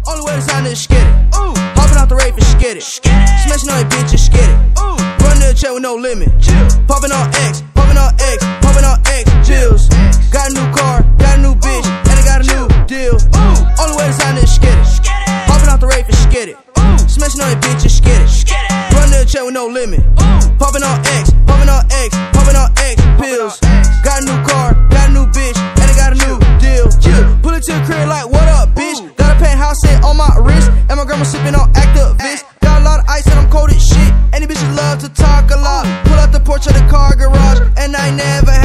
Only way to sign is skid it. Hopping out the rave and skid it. Smashing on that bitch and skid it. Running the check with no limit. Popping on X, popping on X, popping on X. Chills. Got a new car, got a new bitch, and I got a new deal. Only way to sign is skid it. Hopping out the rave and skid it. Smashing on that bitch and skid it. Running the check with no limit. Popping on X, popping on X, popping on X. Pills. Got a new car, got a new bitch, and I got a new deal. Pull it to the crib like, what up, bitch? Got a penthouse set on my wrist, and my grandma sipping on Actavis. Got a lot of ice and I'm cold as shit, and these bitches love to talk a lot. Pull out the porch of the car garage, and I ain't never